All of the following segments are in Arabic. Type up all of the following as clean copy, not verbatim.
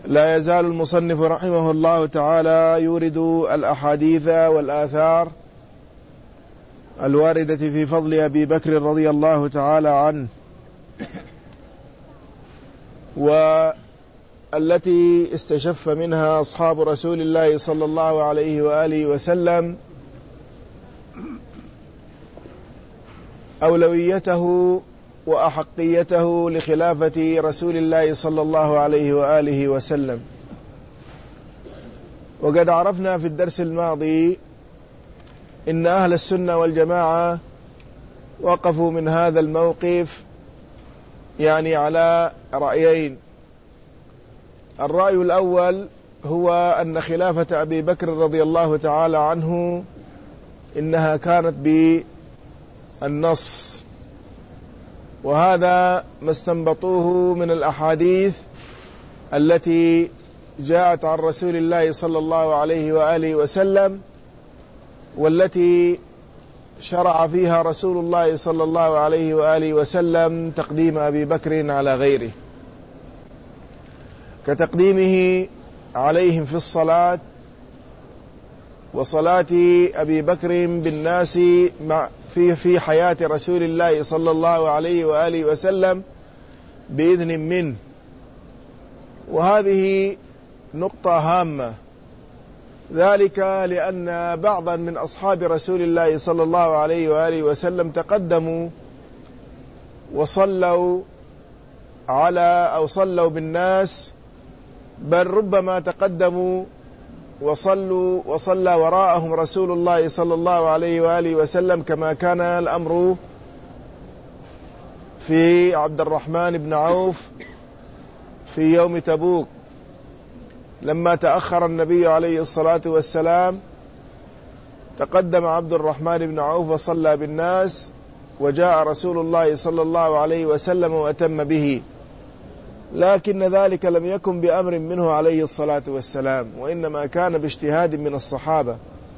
لا يزال المصنف رحمه الله تعالى يورد الأحاديث والآثار الواردة في فضل أبي بكر رضي الله تعالى عنه، والتي استشف منها أصحاب رسول الله صلى الله عليه وآله وسلم أولويته وأحقيته لخلافة رسول الله صلى الله عليه وآله وسلم. وقد عرفنا في الدرس الماضي إن أهل السنة والجماعة وقفوا من هذا الموقف على رأيين. الرأي الأول هو أن خلافة أبي بكر رضي الله تعالى عنه إنها كانت بالنص، وهذا ما استنبطوه من الأحاديث التي جاءت عن رسول الله صلى الله عليه وآله وسلم، والتي شرع فيها رسول الله صلى الله عليه وآله وسلم تقديم أبي بكر على غيره، كتقديمه عليهم في الصلاة، وصلاة أبي بكر بالناس في حياة رسول الله صلى الله عليه وآله وسلم بإذن منه. وهذه نقطة هامة، ذلك لأن بعضا من أصحاب رسول الله صلى الله عليه وآله وسلم تقدموا وصلوا صلوا بالناس، بل ربما تقدموا وصلى وراءهم رسول الله صلى الله عليه وآله وسلم، كما كان الأمر في عبد الرحمن بن عوف في يوم تبوك، لما تأخر النبي عليه الصلاة والسلام تقدم عبد الرحمن بن عوف وصلى بالناس، وجاء رسول الله صلى الله عليه وسلم وأتم به، لكن ذلك لم يكن بأمر منه عليه الصلاة والسلام، وإنما كان باجتهاد من الصحابة.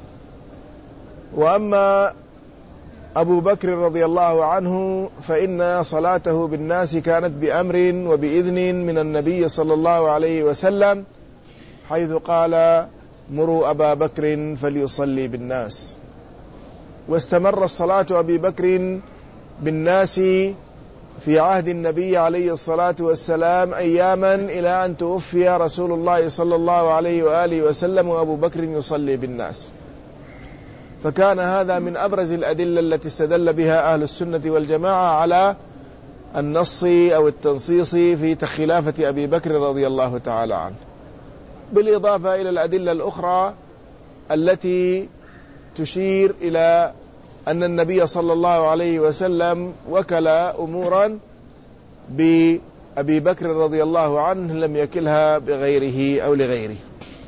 وأما أبو بكر رضي الله عنه فإن صلاته بالناس كانت بأمر وبإذن من النبي صلى الله عليه وسلم، حيث قال: مروا أبا بكر فليصلي بالناس. واستمر الصلاة أبي بكر بالناس في عهد النبي عليه الصلاة والسلام أياما، إلى أن توفي رسول الله صلى الله عليه وآله وسلم وأبو بكر يصلي بالناس. فكان هذا من أبرز الأدلة التي استدل بها أهل السنة والجماعة على النص أو التنصيص في خلافة أبي بكر رضي الله تعالى عنه، بالإضافة إلى الأدلة الأخرى التي تشير إلى أن النبي صلى الله عليه وسلم وكل أمورا بأبي بكر رضي الله عنه لم يكلها بغيره أو لغيره.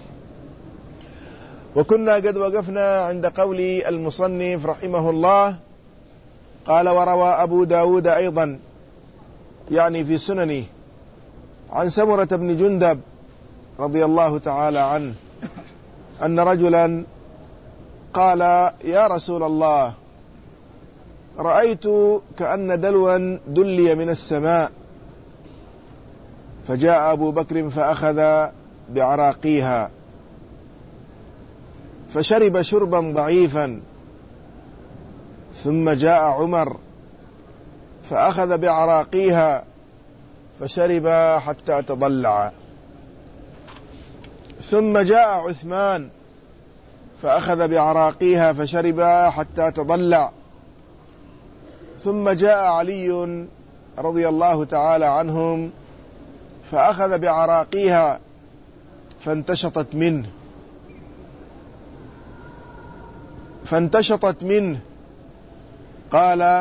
وكنا قد وقفنا عند قول المصنف رحمه الله، قال: وروى أبو داود أيضا في سننه عن سمرة بن جندب رضي الله تعالى عنه أن رجلا قال: يا رسول الله، رأيت كأن دلوا دلي من السماء، فجاء أبو بكر فأخذ بعراقيها فشرب شربا ضعيفا، ثم جاء عمر فأخذ بعراقيها فشرب حتى تضلع، ثم جاء عثمان فأخذ بعراقيها فشرب حتى تضلع، ثم جاء علي رضي الله تعالى عنهم فأخذ بعراقيها فانتشطت منه قال: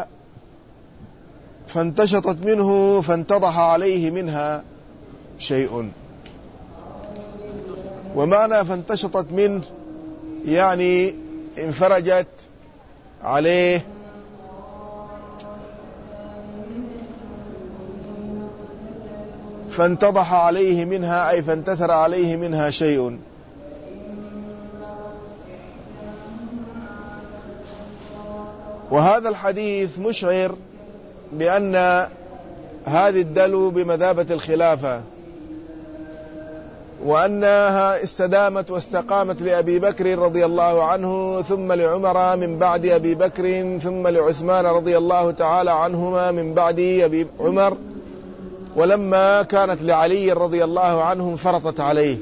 فانتشطت منه فانتضح عليه منها شيء. ومعنى فانتشطت منه انفرجت عليه، فانتضح عليه منها أي فانتثر عليه منها شيء. وهذا الحديث مشعر بأن هذه الدلو بمثابة الخلافة، وأنها استدامت واستقامت لأبي بكر رضي الله عنه، ثم لعمر من بعد أبي بكر، ثم لعثمان رضي الله تعالى عنهما من بعد أبي عمر، ولما كانت لعلي رضي الله عنه انفرطت عليه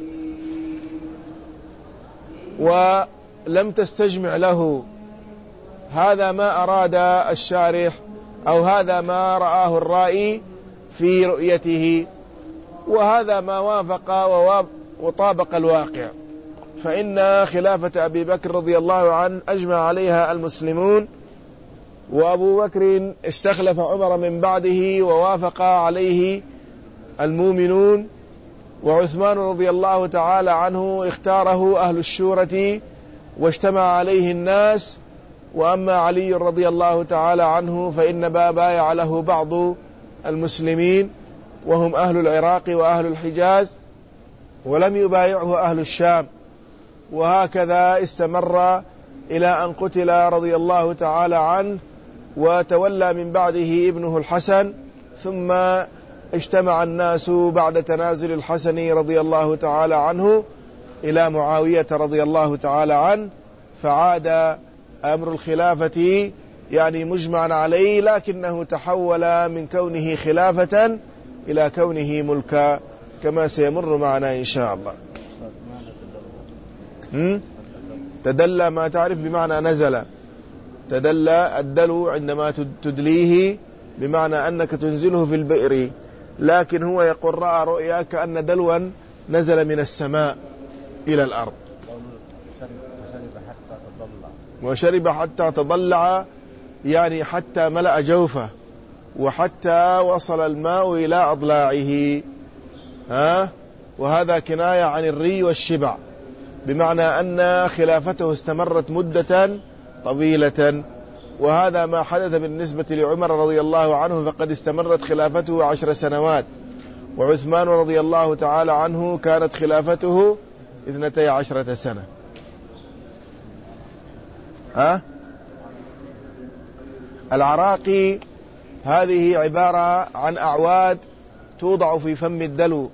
ولم تستجمع له. هذا ما أراد الشارح، أو هذا ما رآه الرائي في رؤيته، وهذا ما وافق وطابق الواقع. فإن خلافة أبي بكر رضي الله عنه أجمع عليها المسلمون، وأبو بكر استخلف عمر من بعده ووافق عليه المؤمنون، وعثمان رضي الله تعالى عنه اختاره أهل الشورى واجتمع عليه الناس. وأما علي رضي الله تعالى عنه فإن بايع له بعض المسلمين وهم أهل العراق وأهل الحجاز، ولم يبايعه أهل الشام. وهكذا استمر إلى أن قتل رضي الله تعالى عنه، وتولى من بعده ابنه الحسن، ثم اجتمع الناس بعد تنازل الحسن رضي الله تعالى عنه إلى معاوية رضي الله تعالى عنه، فعاد أمر الخلافة يعني مجمعا عليه، لكنه تحول من كونه خلافة إلى كونه ملكا، كما سيمر معنا إن شاء الله. تدلى ما تعرف بمعنى نزل. تدلى الدلو عندما تدليه بمعنى أنك تنزله في البئر، لكن هو يقول رأى رؤيا كأن دلوا نزل من السماء إلى الأرض. وشرب حتى تضلع، يعني حتى ملأ جوفه، وحتى وصل الماء إلى أضلاعه. وهذا كناية عن الري والشبع، بمعنى أن خلافته استمرت مدة طويلة. وهذا ما حدث بالنسبة لعمر رضي الله عنه، فقد استمرت خلافته 10 سنوات، وعثمان رضي الله تعالى عنه كانت خلافته 12 سنة. العراقي هذه عبارة عن أعواد توضع في فم الدلو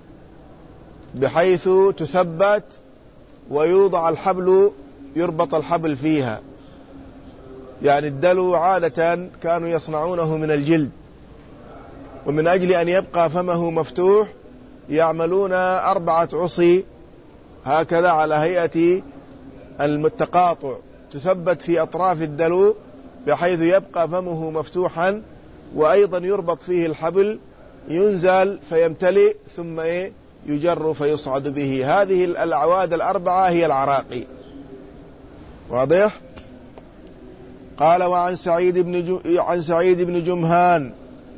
بحيث تثبت ويوضع الحبل، يربط الحبل فيها. يعني الدلو عادة كانوا يصنعونه من الجلد، ومن أجل أن يبقى فمه مفتوح يعملون 4 عصي هكذا على هيئة التقاطع، تثبت في أطراف الدلو بحيث يبقى فمه مفتوحا، وأيضا يربط فيه الحبل، ينزل فيمتلئ ثم يجر فيصعد به. هذه الأعواد 4 هي العراقي. واضح؟ قال وعن سعيد بن جمهان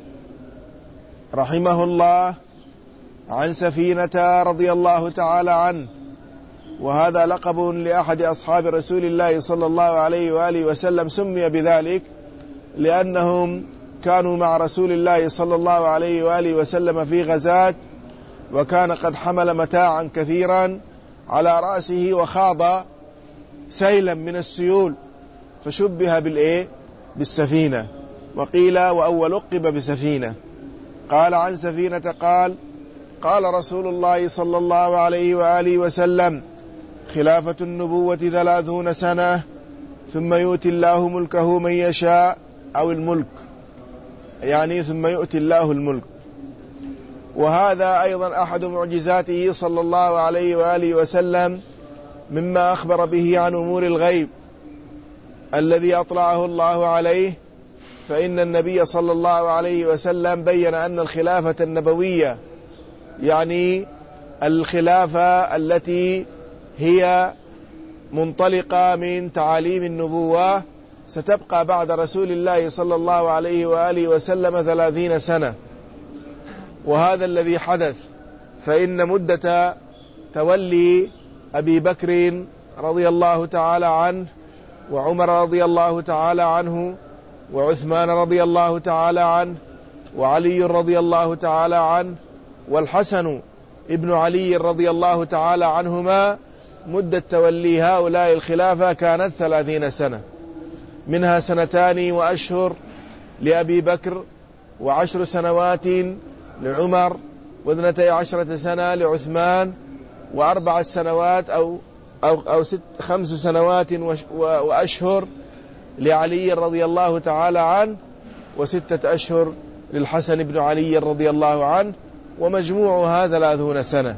رحمه الله عن سفينة رضي الله تعالى عنه، وهذا لقب لأحد أصحاب رسول الله صلى الله عليه وآله وسلم، سمي بذلك لأنهم كانوا مع رسول الله صلى الله عليه وآله وسلم في غزاة، وكان قد حمل متاعا كثيرا على رأسه وخاض سيلا من السيول، فشبه بالسفينة، وقيل وأول لقب بسفينة. قال عن سفينة قال رسول الله صلى الله عليه وآله وسلم خلافة النبوة 30 سنة، ثم يؤتي الله ملكه من يشاء، أو الملك يعني ثم يؤتي الله الملك. وهذا أيضا أحد معجزاته صلى الله عليه وآله وسلم، مما أخبر به عن أمور الغيب الذي أطلعه الله عليه. فإن النبي صلى الله عليه وسلم بين أن الخلافة النبوية، يعني الخلافة التي هي منطلقة من تعاليم النبوة، ستبقى بعد رسول الله صلى الله عليه وآله وسلم 30 سنة. وهذا الذي حدث. فإن مدة تولي أبي بكر رضي الله تعالى عنه، وعمر رضي الله تعالى عنه، وعثمان رضي الله تعالى عنه، وعلي رضي الله تعالى عنه، والحسن ابن علي رضي الله تعالى عنهما، مدة تولي هؤلاء الخلافة كانت 30 سنة، منها 2 وأشهر لأبي بكر، و10 سنوات لعمر، و12 سنة لعثمان، و4 سنوات أو 5 سنوات وأشهر لعلي رضي الله تعالى عنه، و6 أشهر للحسن بن علي رضي الله عنه، ومجموعها 30 سنة.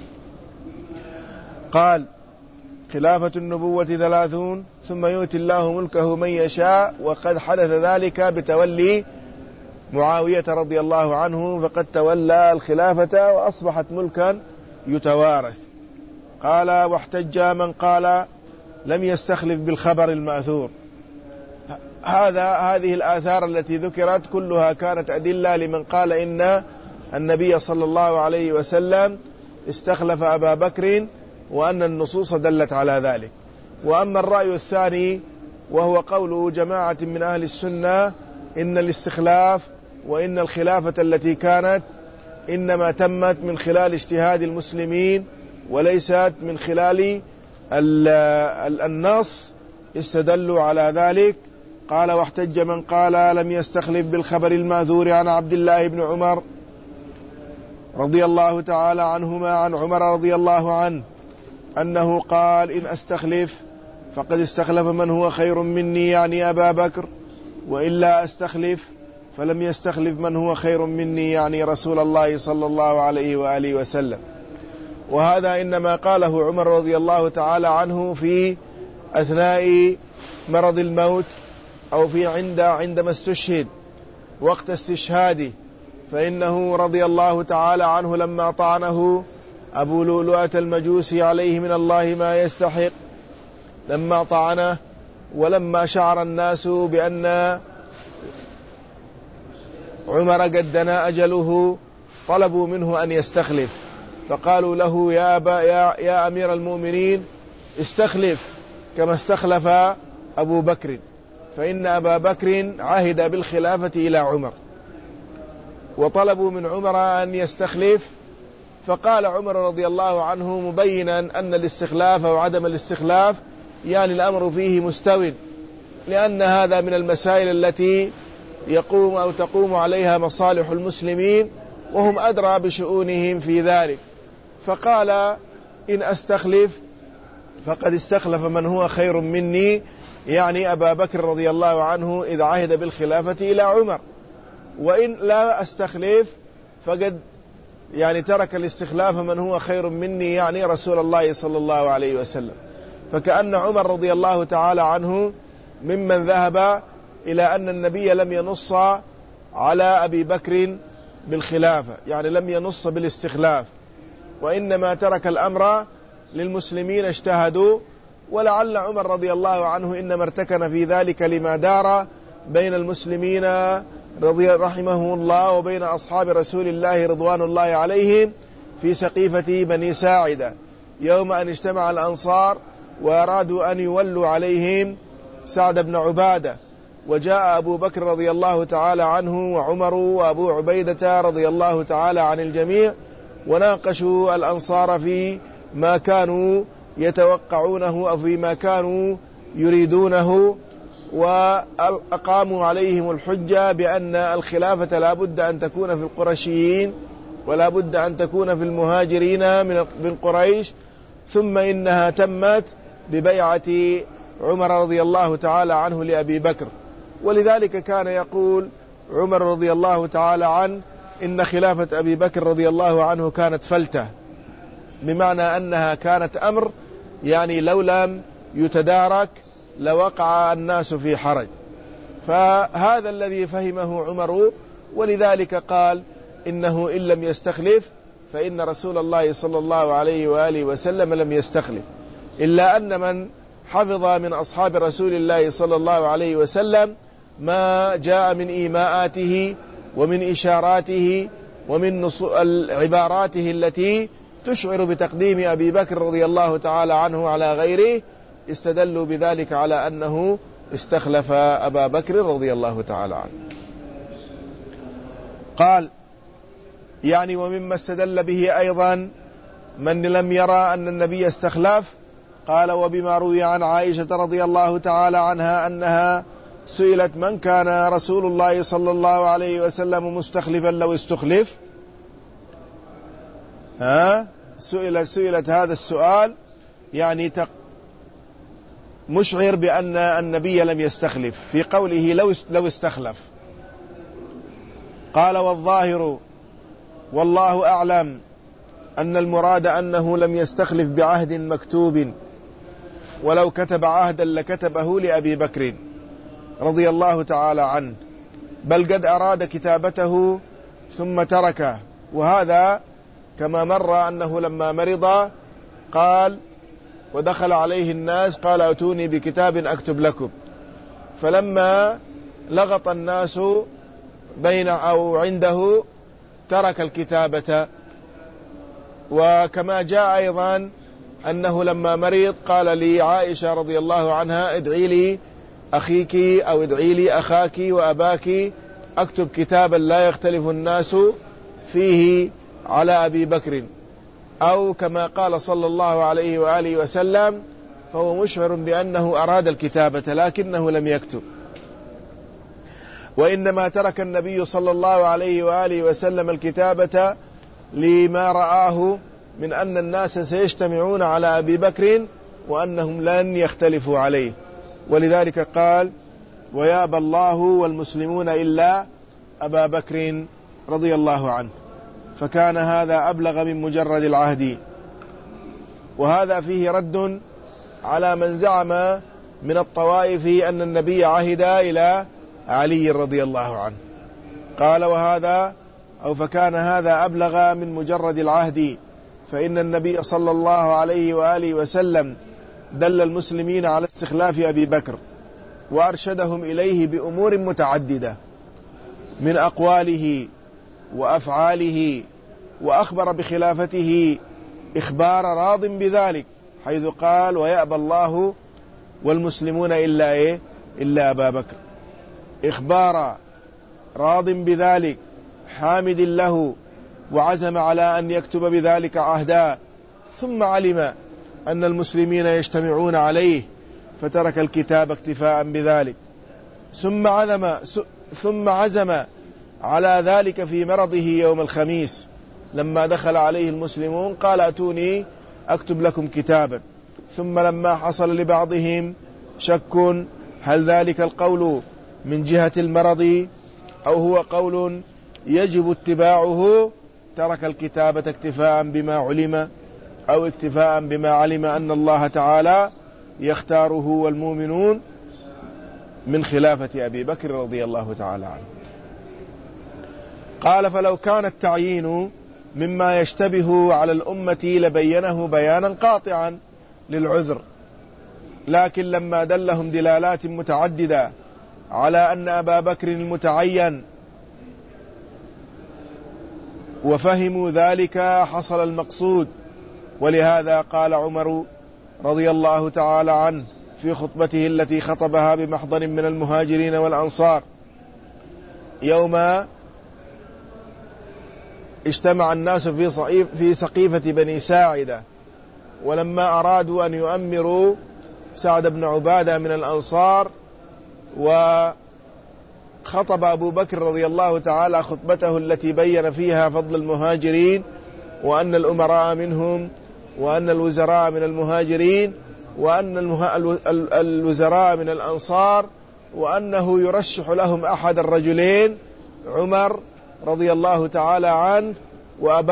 قال: خلافة النبوة 30 ثم يؤتي الله ملكه من يشاء، وقد حدث ذلك بتولي معاوية رضي الله عنه، فقد تولى الخلافة وأصبحت ملكا يتوارث. قال: واحتج من قال لم يستخلف بالخبر المأثور. هذه الآثار التي ذكرت كلها كانت أدلة لمن قال إن النبي صلى الله عليه وسلم استخلف أبا بكر، وأن النصوص دلت على ذلك. وأما الرأي الثاني وهو قول جماعة من أهل السنة إن الاستخلاف وإن الخلافة التي كانت إنما تمت من خلال اجتهاد المسلمين وليست من خلال النص، استدلوا على ذلك. قال: واحتج من قال لم يستخلف بالخبر المأثور عن عبد الله بن عمر رضي الله تعالى عنهما عن عمر رضي الله عنه أنه قال: إن أستخلف فقد استخلف من هو خير مني، يعني أبا بكر، وإلا أستخلف فلم يستخلف من هو خير مني، يعني رسول الله صلى الله عليه وآله وسلم. وهذا إنما قاله عمر رضي الله تعالى عنه في أثناء مرض الموت، أو في عندما استشهد وقت استشهاده، فإنه رضي الله تعالى عنه لما طعنه أبو لؤلؤة المجوسي عليه من الله ما يستحق، لما طعنه ولما شعر الناس بأن عمر قد دنا أجله طلبوا منه أن يستخلف، فقالوا له: يا أمير المؤمنين استخلف كما استخلف أبو بكر، فإن أبا بكر عهد بالخلافة إلى عمر. وطلبوا من عمر أن يستخلف، فقال عمر رضي الله عنه مبينا أن الاستخلاف وعدم الاستخلاف يعني الأمر فيه مستوٍ، لأن هذا من المسائل التي يقوم أو تقوم عليها مصالح المسلمين، وهم أدرى بشؤونهم في ذلك. فقال: إن أستخلف فقد استخلف من هو خير مني، يعني أبا بكر رضي الله عنه إذ عهد بالخلافة إلى عمر، وإن لا أستخلف فقد يعني ترك الاستخلاف من هو خير مني، يعني رسول الله صلى الله عليه وسلم. فكأن عمر رضي الله تعالى عنه ممن ذهب إلى أن النبي لم ينص على أبي بكر بالخلافة، يعني لم ينص بالاستخلاف، وإنما ترك الأمر للمسلمين اجتهدوا. ولعل عمر رضي الله عنه إنما ارتكن في ذلك لما دار بين المسلمين رحمه الله وبين أصحاب رسول الله رضوان الله عليهم في سقيفة بني ساعدة، يوم أن اجتمع الأنصار وأرادوا أن يولوا عليهم سعد بن عبادة، وجاء أبو بكر رضي الله تعالى عنه وعمر وأبو عبيدة رضي الله تعالى عن الجميع، وناقشوا الأنصار في ما كانوا يتوقعونه أو فيما كانوا يريدونه، وأقاموا عليهم الحجة بأن الخلافة لا بد أن تكون في القرشيين ولا بد أن تكون في المهاجرين من قريش، ثم إنها تمت ببيعة عمر رضي الله تعالى عنه لأبي بكر. ولذلك كان يقول عمر رضي الله تعالى عنه إن خلافة أبي بكر رضي الله عنه كانت فلتة، بمعنى أنها كانت أمر يعني لو لم يتدارك لوقع الناس في حرج. فهذا الذي فهمه عمر، ولذلك قال إنه إن لم يستخلف فإن رسول الله صلى الله عليه وآله وسلم لم يستخلف، إلا أن من حفظ من أصحاب رسول الله صلى الله عليه وسلم ما جاء من إيماءاته ومن إشاراته ومن عباراته التي تشعر بتقديم أبي بكر رضي الله تعالى عنه على غيره، استدلوا بذلك على أنه استخلف أبا بكر رضي الله تعالى عنه. قال يعني ومما استدل به أيضا من لم يرى أن النبي استخلف، قال وبما روي عن عائشة رضي الله تعالى عنها أنها سئلت من كان رسول الله صلى الله عليه وسلم مستخلفا لو استخلف، سئلت هذا السؤال يعني مشعر بأن النبي لم يستخلف في قوله لو استخلف. قال والظاهر والله أعلم أن المراد أنه لم يستخلف بعهد مكتوب، ولو كتب عهدا لكتبه لأبي بكر رضي الله تعالى عنه، بل قد أراد كتابته ثم تركه. وهذا كما مر أنه لما مرض قال ودخل عليه الناس قال أتوني بكتاب أكتب لكم، فلما لغط الناس بين أو عنده ترك الكتابة. وكما جاء أيضا أنه لما مرض قال لي عائشة رضي الله عنها ادعي لي أخيك أو ادعي لي أخاك وأباك أكتب كتابا لا يختلف الناس فيه على أبي بكر، أو كما قال صلى الله عليه وآله وسلم فهو مشعر بأنه أراد الكتابة لكنه لم يكتب. وإنما ترك النبي صلى الله عليه وآله وسلم الكتابة لما رآه من أن الناس سيجتمعون على أبي بكر وأنهم لن يختلفوا عليه، ولذلك قال ويأبى الله والمسلمون إلا أبا بكر رضي الله عنه، فكان هذا أبلغ من مجرد العهد. وهذا فيه رد على من زعم من الطوائف أن النبي عهد إلى علي رضي الله عنه. قال وهذا أو فكان هذا أبلغ من مجرد العهد، فإن النبي صلى الله عليه وآله وسلم دل المسلمين على استخلاف أبي بكر وأرشدهم إليه بأمور متعددة من أقواله وأفعاله، وأخبر بخلافته إخبار راض بذلك، حيث قال ويأبى الله والمسلمون إلا أبا بكر، إخبار راض بذلك حامد له، وعزم على أن يكتب بذلك عهدا، ثم علم أن المسلمين يجتمعون عليه فترك الكتاب اكتفاء بذلك، ثم عزم على ذلك في مرضه يوم الخميس لما دخل عليه المسلمون قال أتوني أكتب لكم كتابا. ثم لما حصل لبعضهم شك هل ذلك القول من جهة المرض أو هو قول يجب اتباعه ترك الكتابة اكتفاء بما علم أو اكتفاء بما علم أن الله تعالى يختاره والمؤمنون من خلافة أبي بكر رضي الله تعالى عنه. قال فلو كان التعيين مما يشتبه على الأمة لبينه بيانا قاطعا للعذر، لكن لما دلهم دلالات متعددة على أن أبا بكر المتعين وفهموا ذلك حصل المقصود. ولهذا قال عمر رضي الله تعالى عنه في خطبته التي خطبها بمحضر من المهاجرين والأنصار يوم اجتمع الناس في سقيفة بني ساعدة، ولما أرادوا أن يؤمروا سعد بن عبادة من الأنصار، وخطب أبو بكر رضي الله تعالى خطبته التي بين فيها فضل المهاجرين وأن الأمراء منهم وأن الوزراء من المهاجرين وأن الوزراء من الأنصار، وأنه يرشح لهم أحد الرجلين عمر رضي الله تعالى عنه وأبا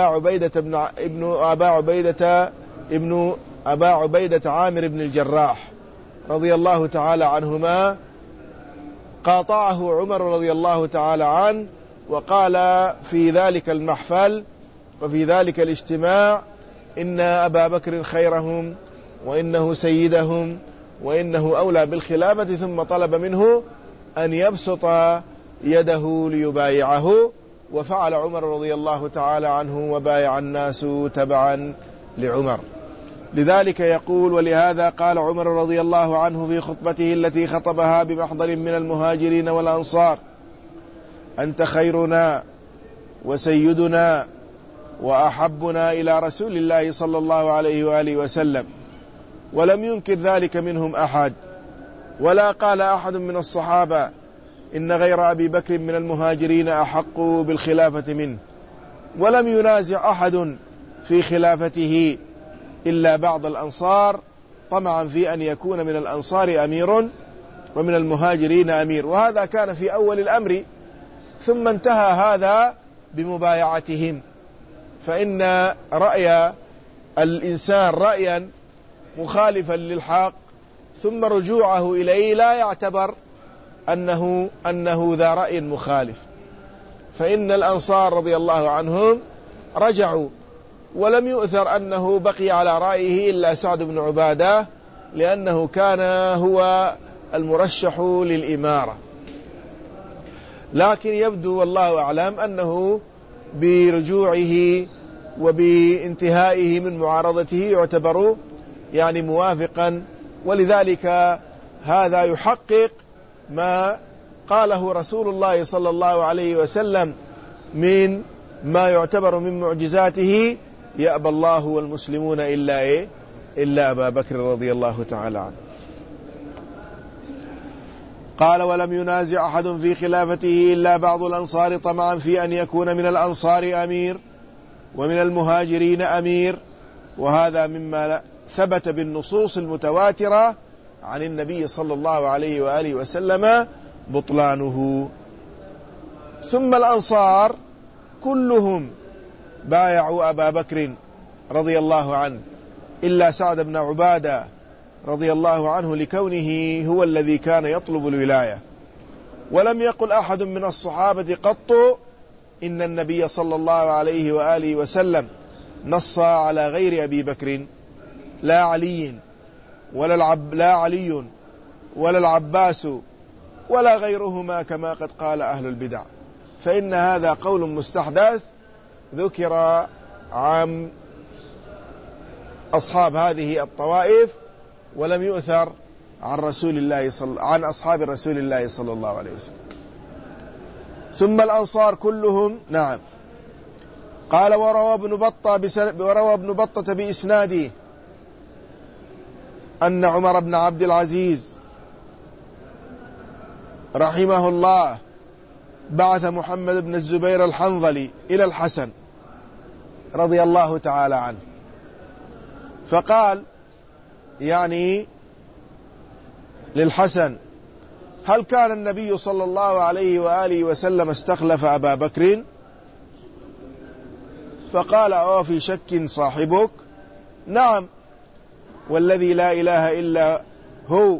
عبيدة عامر بن الجراح رضي الله تعالى عنهما. قاطعه عمر رضي الله تعالى عنه وقال في ذلك المحفل وفي ذلك الاجتماع إن أبا بكر خيرهم وإنه سيدهم وإنه أولى بالخلافة، ثم طلب منه أن يبسط يده ليبايعه، وفعل عمر رضي الله تعالى عنه وبايع الناس تبعا لعمر. لذلك يقول ولهذا قال عمر رضي الله عنه في خطبته التي خطبها بمحضر من المهاجرين والأنصار أنت خيرنا وسيدنا وأحبنا إلى رسول الله صلى الله عليه وآله وسلم، ولم ينكر ذلك منهم أحد، ولا قال أحد من الصحابة إن غير أبي بكر من المهاجرين أحق بالخلافة منه، ولم ينازع أحد في خلافته إلا بعض الأنصار طمعا في أن يكون من الأنصار أمير ومن المهاجرين أمير. وهذا كان في أول الأمر، ثم انتهى هذا بمبايعتهم. فإن رأي الإنسان رأيا مخالفا للحق ثم رجوعه إليه لا يعتبر أنه ذا رأي مخالف. فإن الأنصار رضي الله عنهم رجعوا، ولم يؤثر أنه بقي على رأيه إلا سعد بن عبادة، لأنه كان هو المرشح للإمارة. لكن يبدو والله أعلم أنه برجوعه وبانتهائه من معارضته يعتبر يعني موافقا، ولذلك هذا يحقق ما قاله رسول الله صلى الله عليه وسلم من ما يعتبر من معجزاته: يأبى الله والمسلمون إلا أبا بكر رضي الله تعالى عنه. قال: ولم ينازع أحد في خلافته إلا بعض الأنصار طمعا في أن يكون من الأنصار أمير ومن المهاجرين أمير، وهذا مما ثبت بالنصوص المتواترة عن النبي صلى الله عليه وآله وسلم بطلانه. ثم الأنصار كلهم بايعوا أبا بكر رضي الله عنه إلا سعد بن عبادة رضي الله عنه، لكونه هو الذي كان يطلب الولاية. ولم يقل أحد من الصحابة قط إن النبي صلى الله عليه وآله وسلم نص على غير أبي بكر، لا علي ولا العباس ولا غيرهما، كما قد قال أهل البدع. فإن هذا قول مستحدث ذكر عن أصحاب هذه الطوائف، ولم يؤثر عن أصحاب رسول الله صلى الله عليه وسلم. ثم الأنصار كلهم. نعم. قال: وروى ابن بطة بإسناده أن عمر بن عبد العزيز رحمه الله بعث محمد بن الزبير الحنظلي إلى الحسن رضي الله تعالى عنه، فقال يعني للحسن: هل كان النبي صلى الله عليه وآله وسلم استخلف أبا بكر؟ فقال: أو في شك صاحبك؟ نعم والذي لا إله إلا هو،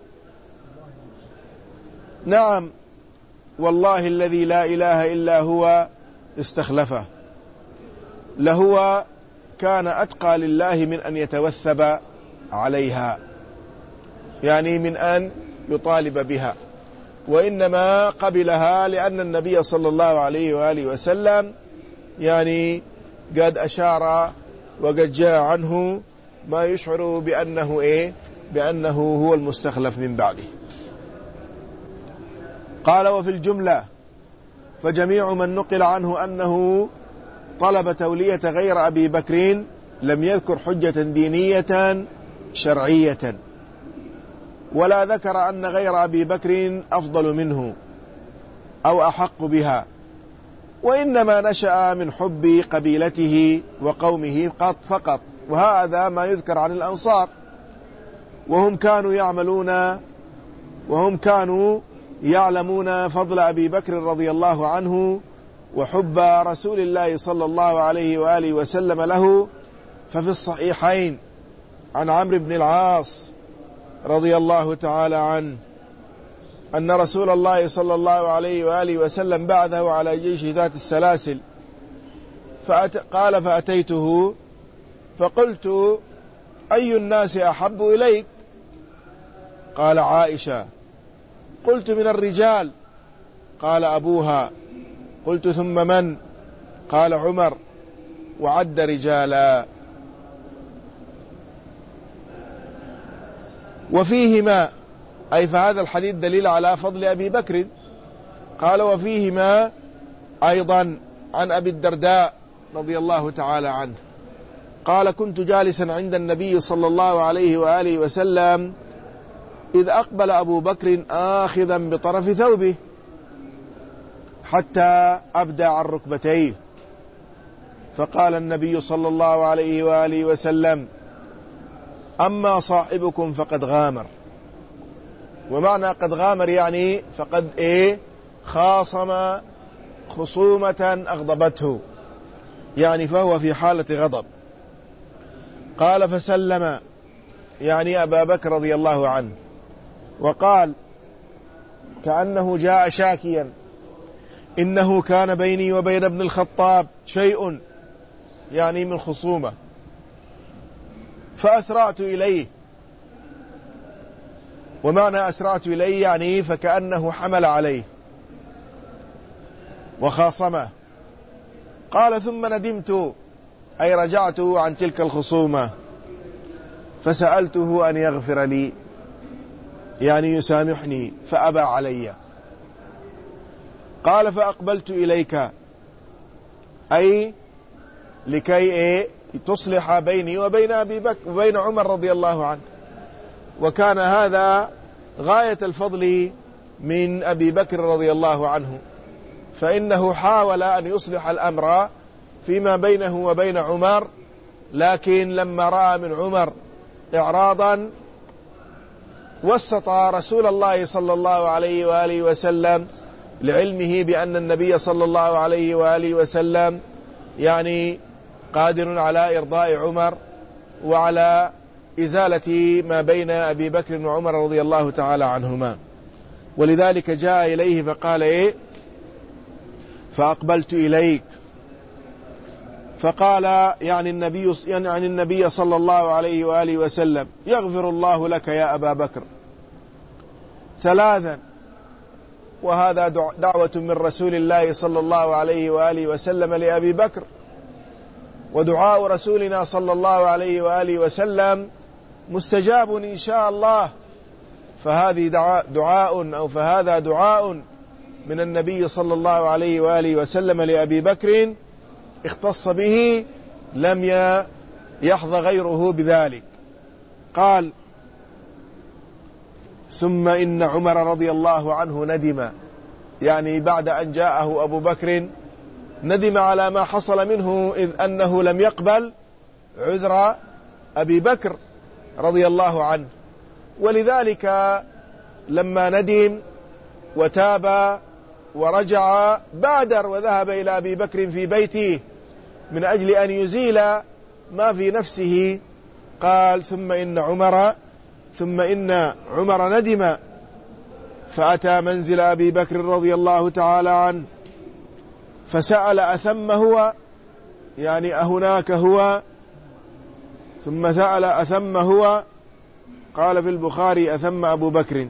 نعم والله الذي لا إله إلا هو استخلفه، لهو كان أتقى لله من أن يتوثب عليها، يعني من أن يطالب بها، وإنما قبلها لأن النبي صلى الله عليه وآله وسلم يعني قد أشار وقد جاء عنه ما يشعر بأنه هو المستخلف من بعده. قال: وفي الجملة فجميع من نقل عنه أنه طلب تولية غير أبي بكر لم يذكر حجة دينية شرعية، ولا ذكر أن غير أبي بكر أفضل منه أو أحق بها، وإنما نشأ من حب قبيلته وقومه فقط. وهذا ما يذكر عن الأنصار، وهم كانوا يعلمون فضل أبي بكر رضي الله عنه وحب رسول الله صلى الله عليه وآله وسلم له. ففي الصحيحين عن عمرو بن العاص رضي الله تعالى عنه أن رسول الله صلى الله عليه وآله وسلم بعثه على جيش ذات السلاسل، قال: فأتيته فقلت: أي الناس أحب إليك؟ قال: عائشة. قلت: من الرجال؟ قال: أبوها. قلت: ثم من؟ قال: عمر. وعد رجالا. وفيهما، أي فهذا الحديث دليل على فضل أبي بكر. قال: وفيهما أيضا عن أبي الدرداء رضي الله تعالى عنه قال: كنت جالسا عند النبي صلى الله عليه وآله وسلم إذ أقبل أبو بكر آخذا بطرف ثوبه حتى أبدى عن ركبتيه، فقال النبي صلى الله عليه وآله وسلم: أما صاحبكم فقد غامر. ومعنى قد غامر يعني فقد خاصم خصومة أغضبته، يعني فهو في حالة غضب. قال: فسلم، يعني أبا بكر رضي الله عنه، وقال كأنه جاء شاكيا: إنه كان بيني وبين ابن الخطاب شيء، يعني من خصومة، فأسرعت إليه. ومعنى أسرعت إليه يعني فكأنه حمل عليه وخاصمه. قال: ثم ندمت، أي رجعت عن تلك الخصومة، فسألته أن يغفر لي، يعني يسامحني، فأبى علي. قال: فأقبلت إليك، أي لكي تصلح بيني وبين أبي بكر وبين عمر رضي الله عنه. وكان هذا غاية الفضل من أبي بكر رضي الله عنه، فإنه حاول أن يصلح الأمر فيما بينه وبين عمر، لكن لما رأى من عمر إعراضا وسط رسول الله صلى الله عليه وآله وسلم، لعلمه بأن النبي صلى الله عليه وآله وسلم يعني قادر على إرضاء عمر وعلى إزالة ما بين أبي بكر وعمر رضي الله تعالى عنهما. ولذلك جاء إليه فقال: فأقبلت إليك. فقال يعني النبي صلى الله عليه وآله وسلم: يغفر الله لك يا أبا بكر. ثلاثا. وهذا دعوة من رسول الله صلى الله عليه وآله وسلم لأبي بكر، ودعاء رسولنا صلى الله عليه وآله وسلم مستجاب إن شاء الله. فهذا دعاء من النبي صلى الله عليه وآله وسلم لأبي بكر اختص به، لم يحظى غيره بذلك. قال: ثم إن عمر رضي الله عنه ندم، يعني بعد أن جاءه أبو بكر ندم على ما حصل منه، إذ أنه لم يقبل عذر أبي بكر رضي الله عنه. ولذلك لما ندم وتاب ورجع بادر وذهب إلى أبي بكر في بيته من أجل أن يزيل ما في نفسه. قال: ثم إن عمر ندم، فأتى منزل أبي بكر رضي الله تعالى عنه، فسأل: أثم هو، يعني أهناك هو؟ ثم سأل: أثم هو؟ قال في البخاري: أثم أبو بكر.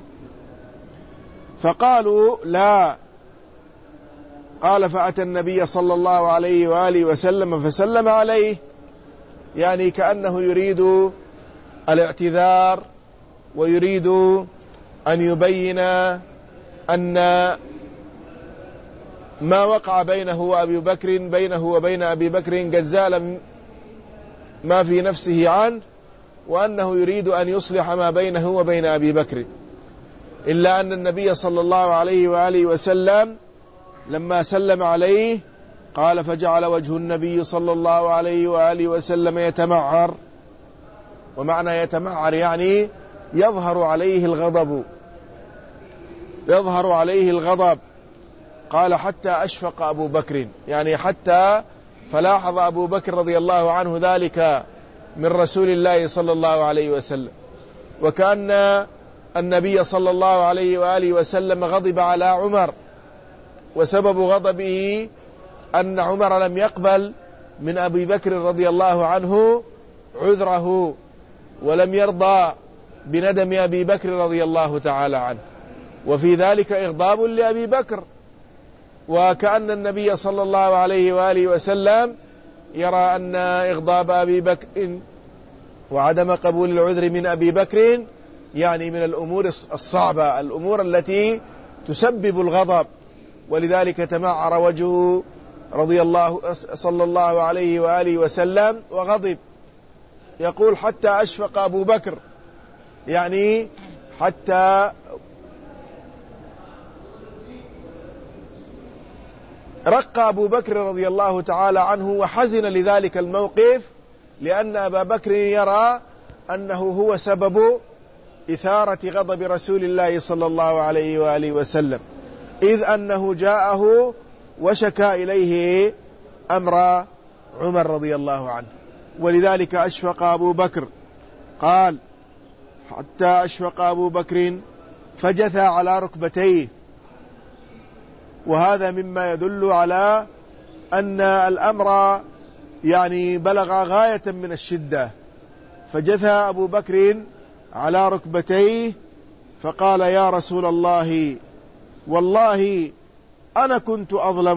فقالوا: لا. قال: فأتى النبي صلى الله عليه وآله وسلم فسلم عليه، يعني كأنه يريد الاعتذار ويريد أن يبين أن ما وقع بينه وبين أبي بكر قد زال ما في نفسه عنه، وأنه يريد أن يصلح ما بينه وبين أبي بكر. إلا أن النبي صلى الله عليه وآله وسلم لما سلم عليه قال: فجعل وجه النبي صلى الله عليه وآله وسلم يتمعر. ومعنى يتمعر يعني يظهر عليه الغضب. قال: حتى أشفق أبو بكر، يعني حتى فلاحظ أبو بكر رضي الله عنه ذلك من رسول الله صلى الله عليه وسلم، وكأن النبي صلى الله عليه وآله وسلم غضب على عمر، وسبب غضبه أن عمر لم يقبل من أبي بكر رضي الله عنه عذره، ولم يرضى بندم أبي بكر رضي الله تعالى عنه، وفي ذلك إغضاب لأبي بكر. وكأن النبي صلى الله عليه وآله وسلم يرى أن إغضاب أبي بكر وعدم قبول العذر من أبي بكر يعني من الأمور الصعبة، الأمور التي تسبب الغضب. ولذلك تمعر وجهه صلى الله عليه وآله وسلم وغضب. يقول: حتى أشفق أبو بكر، يعني رق أبو بكر رضي الله تعالى عنه وحزن لذلك الموقف، لأن أبا بكر يرى أنه هو سبب إثارة غضب رسول الله صلى الله عليه وآله وسلم، إذ أنه جاءه وشكى إليه أمر عمر رضي الله عنه. ولذلك أشفق أبو بكر، قال: حتى أشفق أبو بكر فجثى على ركبتيه. وهذا مما يدل على أن الأمر يعني بلغ غاية من الشدة. فجثى أبو بكر على ركبتيه فقال: يا رسول الله، والله أنا كنت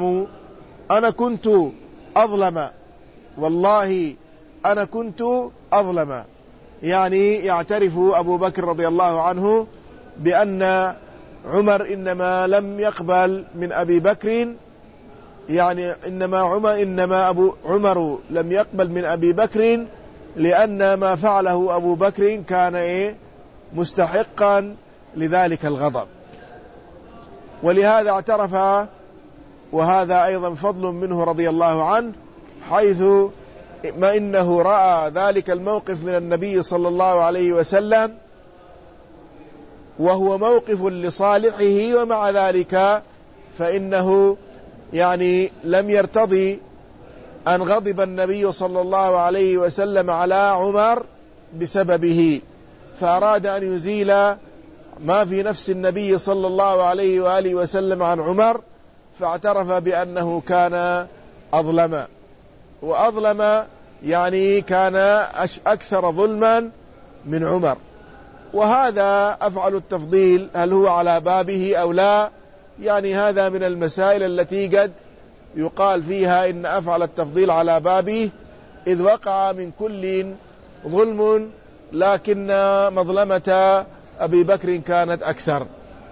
أظلم، والله أنا كنت أظلم. يعني يعترف أبو بكر رضي الله عنه بأن عمر إنما لم يقبل من أبي بكر، يعني إنما عمر لم يقبل من أبي بكر لأن ما فعله أبو بكر كان مستحقا لذلك الغضب. ولهذا اعترف، وهذا أيضا فضل منه رضي الله عنه، حيث ما إنه رأى ذلك الموقف من النبي صلى الله عليه وسلم وهو موقف لصالحه، ومع ذلك فإنه يعني لم يرتضي أن غضب النبي صلى الله عليه وسلم على عمر بسببه، فأراد أن يزيل ما في نفس النبي صلى الله عليه وآله وسلم عن عمر، فاعترف بأنه كان أظلم، وأظلم يعني كان أكثر ظلما من عمر. وهذا أفعل التفضيل هل هو على بابه أو لا؟ يعني هذا من المسائل التي قد يقال فيها إن أفعل التفضيل على بابه، إذ وقع من كل ظلم، لكن مظلمة أبي بكر كانت أكثر،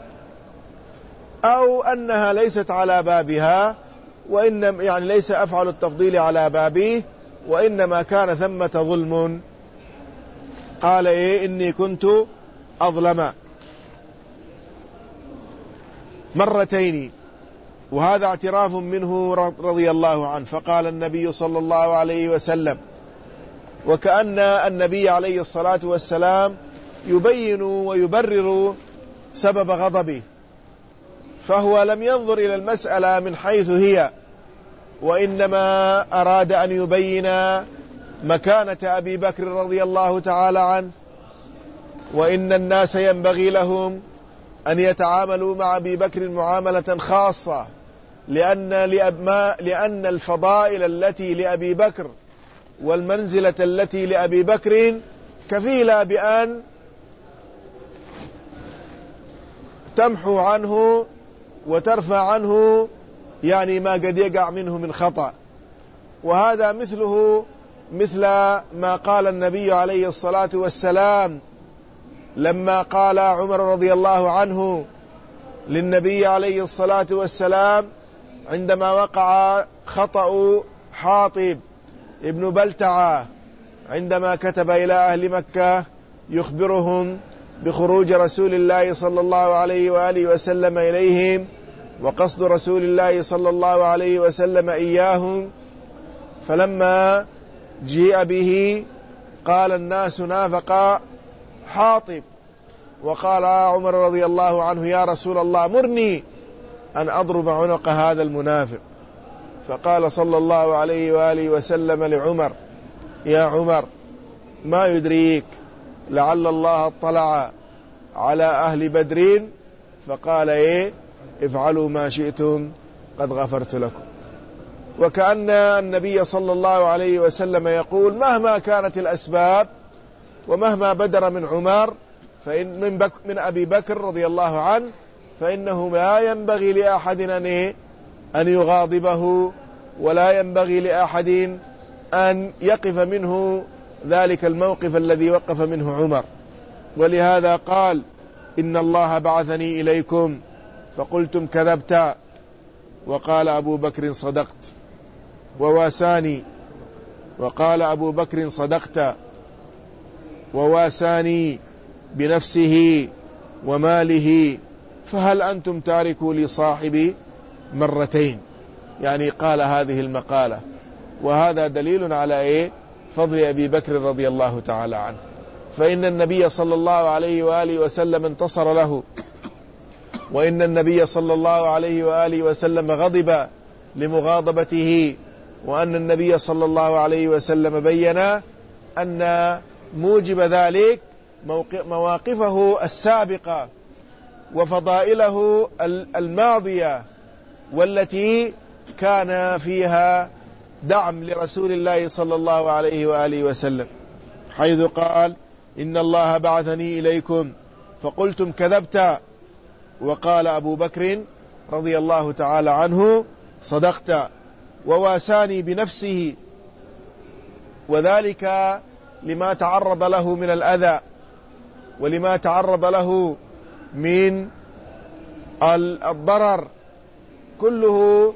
أو أنها ليست على بابها، وإن يعني ليس أفعل التفضيل على بابه، وإنما كان ثمة ظلم. قال: إني كنت أظلم مرتين، وهذا اعتراف منه رضي الله عنه. فقال النبي صلى الله عليه وسلم، وكأن النبي عليه الصلاة والسلام يبين ويبرر سبب غضبه، فهو لم ينظر إلى المسألة من حيث هي، وإنما أراد أن يبين مكانة أبي بكر رضي الله تعالى عنه، وإن الناس ينبغي لهم أن يتعاملوا مع أبي بكر معاملة خاصة، لأن الفضائل التي لأبي بكر والمنزلة التي لأبي بكر كفيلة بأن تمحو عنه وترفع عنه يعني ما قد يقع منه من خطأ. وهذا مثل ما قال النبي عليه الصلاة والسلام لما قال عمر رضي الله عنه للنبي عليه الصلاة والسلام عندما وقع خطأ حاطب ابن بلتعة، عندما كتب إلى أهل مكة يخبرهم بخروج رسول الله صلى الله عليه وآله وسلم إليهم، وقصد رسول الله صلى الله عليه وسلم إياهم، فلما جيء به قال الناس نافق حاطب، وقال عمر رضي الله عنه: يا رسول الله، مرني أن أضرب عنق هذا المنافق. فقال صلى الله عليه وآله وسلم لعمر: يا عمر، ما يدريك لعل الله اطلع على أهل بدر فقال: افعلوا ما شئتم قد غفرت لكم. وكأن النبي صلى الله عليه وسلم يقول: مهما كانت الأسباب ومهما بدر من عمر من أبي بكر رضي الله عنه، فإنه لا ينبغي لأحد أن يغاضبه، ولا ينبغي لأحد أن يقف منه ذلك الموقف الذي وقف منه عمر. ولهذا قال: إن الله بعثني إليكم فقلتم كذبت، وقال أبو بكر صدقت، وواساني، وقال أبو بكر صدقت، وواساني بنفسه وماله، فهل أنتم تاركوا لصاحبي مرتين. يعني قال هذه المقالة. وهذا دليل على فضل أبي بكر رضي الله تعالى عنه، فإن النبي صلى الله عليه وآله وسلم انتصر له، وإن النبي صلى الله عليه وآله وسلم غضب لمغاضبته، وأن النبي صلى الله عليه وسلم بين أن موجب ذلك مواقفه السابقة وفضائله الماضية، والتي كان فيها دعم لرسول الله صلى الله عليه وآله وسلم، حيث قال: إن الله بعثني إليكم فقلتم كذبت. وقال أبو بكر رضي الله تعالى عنه: صدقت. وواساني بنفسه، وذلك لما تعرض له من الأذى، ولما تعرض له من الضرر، كله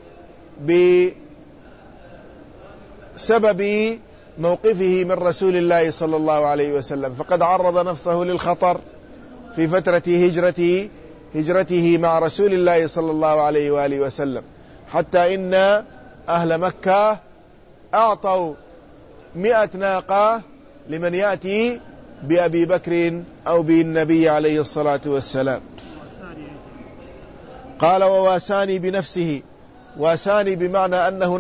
بسبب موقفه من رسول الله صلى الله عليه وسلم. فقد عرض نفسه للخطر في فترة هجرته مع رسول الله صلى الله عليه وآله وسلم، حتى إن أهل مكة أعطوا 100 ناقة لمن يأتي بأبي بكر أو بالنبي عليه الصلاة والسلام. قال: وواساني بنفسه. واساني بمعنى أنه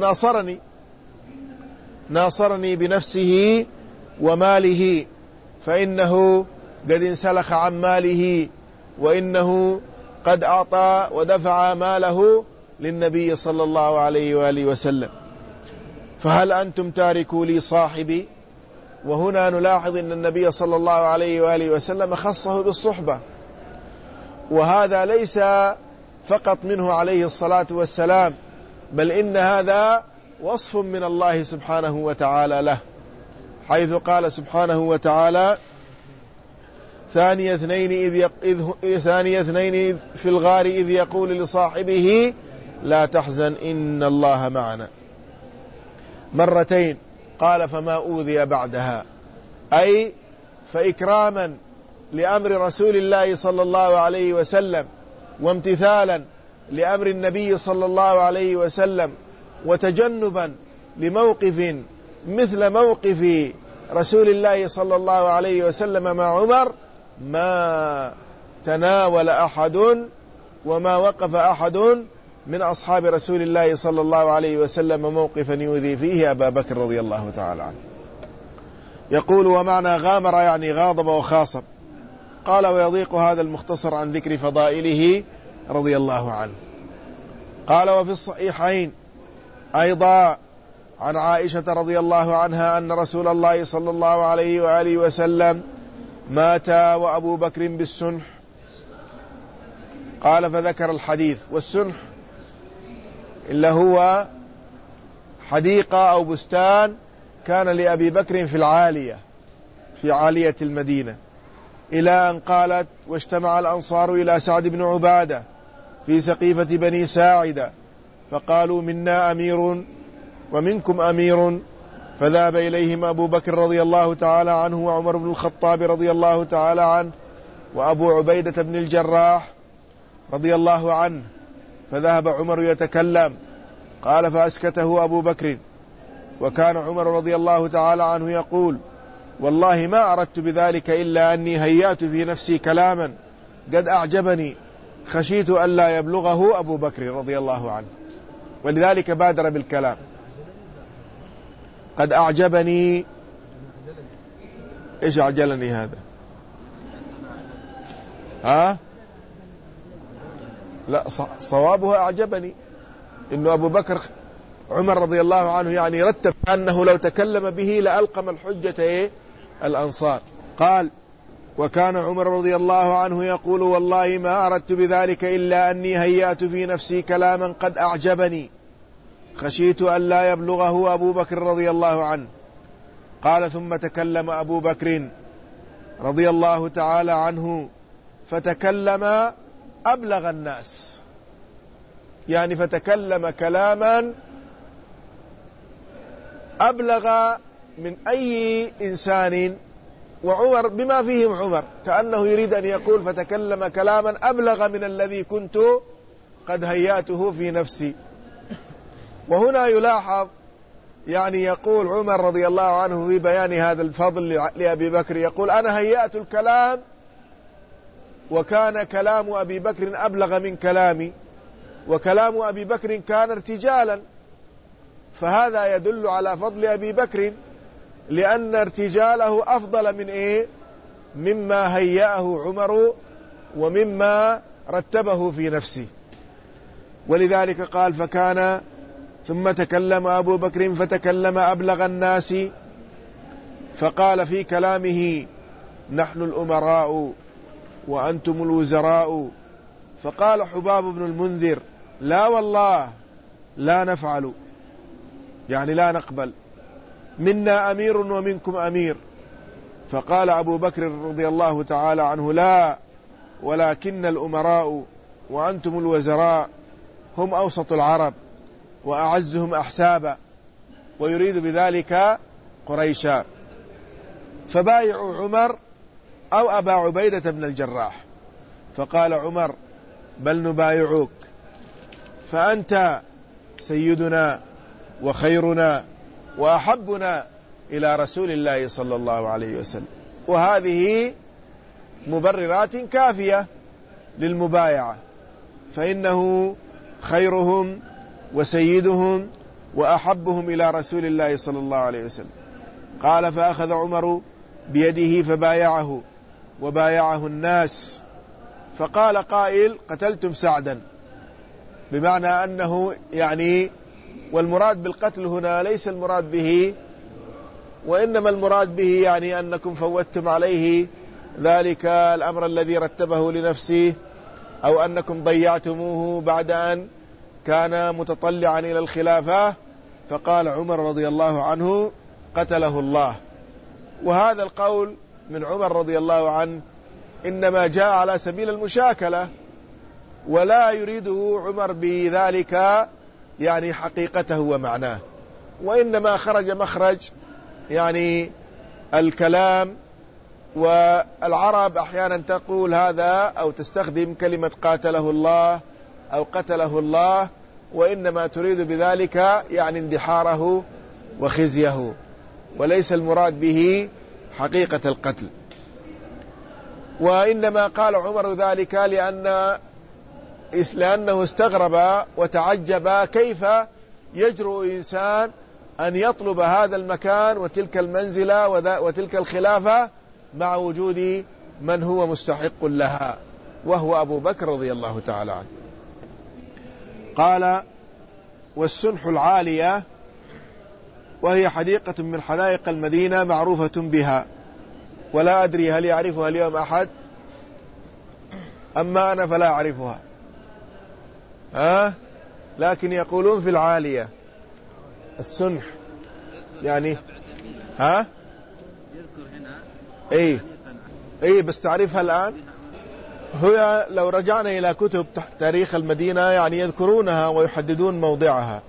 ناصرني بنفسه وماله، فإنه قد انسلخ عن ماله، وإنه قد أعطى ودفع ماله للنبي صلى الله عليه وآله وسلم. فهل أنتم تاركوا لي صاحبي؟ وهنا نلاحظ أن النبي صلى الله عليه وآله وسلم خصه بالصحبة، وهذا ليس فقط منه عليه الصلاة والسلام، بل إن هذا وصف من الله سبحانه وتعالى له، حيث قال سبحانه وتعالى: ثاني اثنين في الغار إذ يقول لصاحبه لا تحزن إن الله معنا، مرتين. قال: فما أوذي بعدها، أي فإكراما لأمر رسول الله صلى الله عليه وسلم، وامتثالا لأمر النبي صلى الله عليه وسلم، وتجنبا لموقف مثل موقف رسول الله صلى الله عليه وسلم مع عمر، ما تناول أحد وما وقف أحد من أصحاب رسول الله صلى الله عليه وسلم موقفا يؤذي فيه أبا بكر رضي الله تعالى عنه. يقول: ومعنى غامر يعني غاضب وخاصم. قال: ويضيق هذا المختصر عن ذكر فضائله رضي الله عنه. قال: وفي الصحيحين أيضا عن عائشة رضي الله عنها أن رسول الله صلى الله عليه وآله وسلم مات وأبو بكر بالسنح. قال: فذكر الحديث. والسنح إلا هو حديقة أو بستان كان لأبي بكر في عالية المدينة، إلى أن قالت: واجتمع الأنصار إلى سعد بن عبادة في سقيفة بني ساعدة، فقالوا: منا أمير ومنكم أمير، فذهب إليهم أبو بكر رضي الله تعالى عنه، وعمر بن الخطاب رضي الله تعالى عنه، وأبو عبيدة بن الجراح رضي الله عنه، فذهب عمر يتكلم. قال: فأسكته أبو بكر. وكان عمر رضي الله تعالى عنه يقول: والله ما أردت بذلك إلا أني هيأت في نفسي كلاما قد أعجبني، خشيت ألا يبلغه أبو بكر رضي الله عنه، ولذلك بادر بالكلام. قد أعجبني. إيش أعجلني هذا؟ لا، صوابها أعجبني، إنه أبو بكر عمر رضي الله عنه يعني رتب أنه لو تكلم به لألقم الحجة الأنصار. قال: وكان عمر رضي الله عنه يقول: والله ما أردت بذلك إلا أني هيأت في نفسي كلاما قد أعجبني، خشيت أن لا يبلغه أبو بكر رضي الله عنه. قال: ثم تكلم أبو بكر رضي الله تعالى عنه فتكلم أبلغ الناس، يعني فتكلم كلاما أبلغ من أي إنسان، وعمر بما فيهم عمر كأنه يريد أن يقول فتكلم كلاما أبلغ من الذي كنت قد هيأته في نفسي. وهنا يلاحظ يعني يقول عمر رضي الله عنه في بيان هذا الفضل لأبي بكر، يقول أنا هيأت الكلام وكان كلام أبي بكر أبلغ من كلامي، وكلام أبي بكر كان ارتجالا، فهذا يدل على فضل أبي بكر لأن ارتجاله أفضل من مما هيأه عمر ومما رتبه في نفسه. ولذلك قال فكان ثم تكلم أبو بكر فتكلم أبلغ الناس فقال في كلامه نحن الأمراء وأنتم الوزراء. فقال حباب بن المنذر لا والله لا نفعل، يعني لا نقبل، منا أمير ومنكم أمير. فقال أبو بكر رضي الله تعالى عنه لا، ولكن الأمراء وأنتم الوزراء هم أوسط العرب وأعزهم أحسابا، ويريد بذلك قريشا. فبايعوا عمر أو أبا عبيدة بن الجراح. فقال عمر بل نبايعوك، فأنت سيدنا وخيرنا وأحبنا إلى رسول الله صلى الله عليه وسلم. وهذه مبررات كافية للمبايعة، فإنه خيرهم وسيدهم وأحبهم إلى رسول الله صلى الله عليه وسلم. قال فأخذ عمر بيده فبايعه وبايعه الناس. فقال قائل قتلتم سعدا، بمعنى أنه يعني، والمراد بالقتل هنا ليس المراد به، وإنما المراد به يعني أنكم فوتتم عليه ذلك الأمر الذي رتبه لنفسه، أو أنكم ضيعتموه بعد أن كان متطلعا إلى الخلافة. فقال عمر رضي الله عنه قتله الله. وهذا القول من عمر رضي الله عنه إنما جاء على سبيل المشاكلة، ولا يريده عمر بذلك يعني حقيقته ومعناه، وإنما خرج مخرج يعني الكلام. والعرب أحيانا تقول هذا أو تستخدم كلمة قاتله الله أو قتله الله، وإنما تريد بذلك يعني اندحاره وخزيه، وليس المراد به حقيقة القتل. وإنما قال عمر ذلك لأنه استغرب وتعجب كيف يجرؤ إنسان أن يطلب هذا المكان وتلك المنزلة وتلك الخلافة مع وجود من هو مستحق لها، وهو أبو بكر رضي الله تعالى عنه. قال والسنح العالية وهي حديقة من حدائق المدينة معروفة بها، ولا أدري هل يعرفها اليوم أحد، أما أنا فلا أعرفها، لكن يقولون في العالية السنح يعني يذكر هنا بس تعرفها الآن. هي لو رجعنا إلى كتب تاريخ المدينة يعني يذكرونها ويحددون موضعها،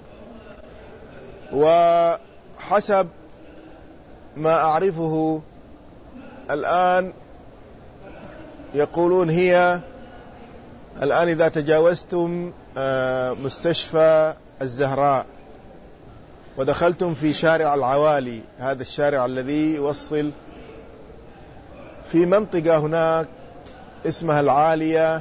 وحسب ما أعرفه الآن يقولون هي الآن إذا تجاوزتم مستشفى الزهراء ودخلتم في شارع العوالي، هذا الشارع الذي يوصل في منطقة هناك اسمها العالية،